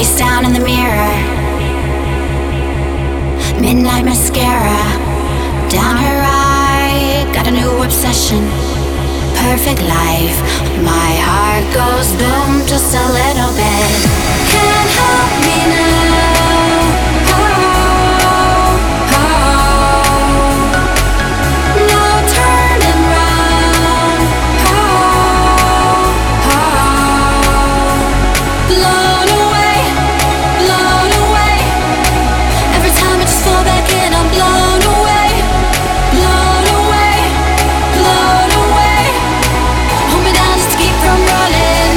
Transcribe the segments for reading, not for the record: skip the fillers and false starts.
Face down in the mirror, midnight mascara down her eye. Got a new obsession, perfect life. My heart goes boom just a little bit. Can't help me now. Oh, oh. No turning round. Oh, oh. Blown away, blown away. Every time I just fall back in, I'm blown away, blown away, blown away. Hold me down just to keep from rolling.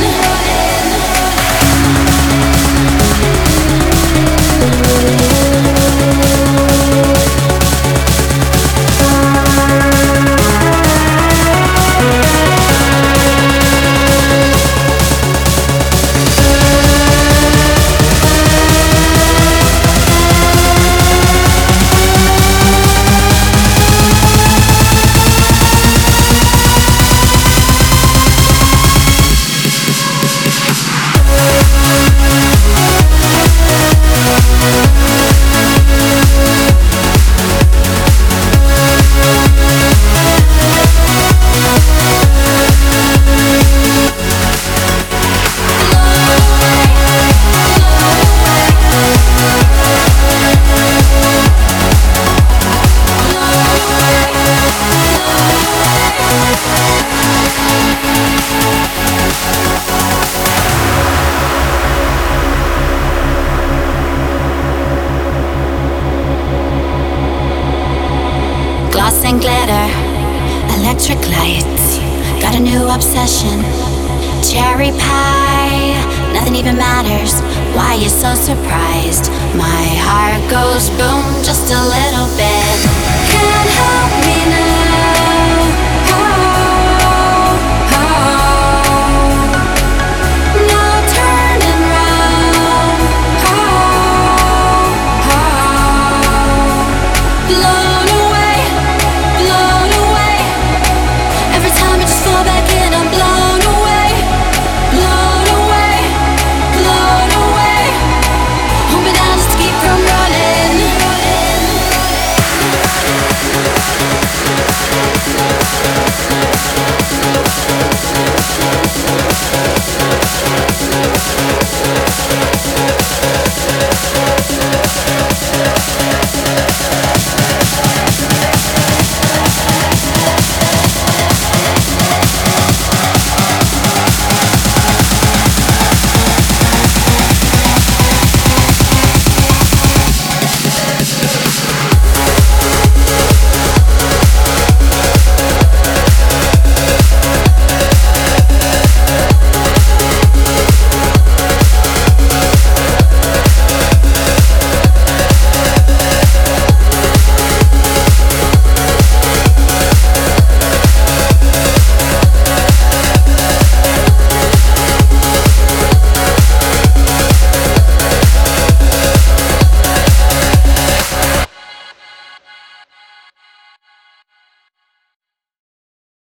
Gloss and glitter, electric lights. Got a new obsession, cherry pie. Nothing even matters. Why you so surprised? My heart goes boom just a little bit. Can't help me now.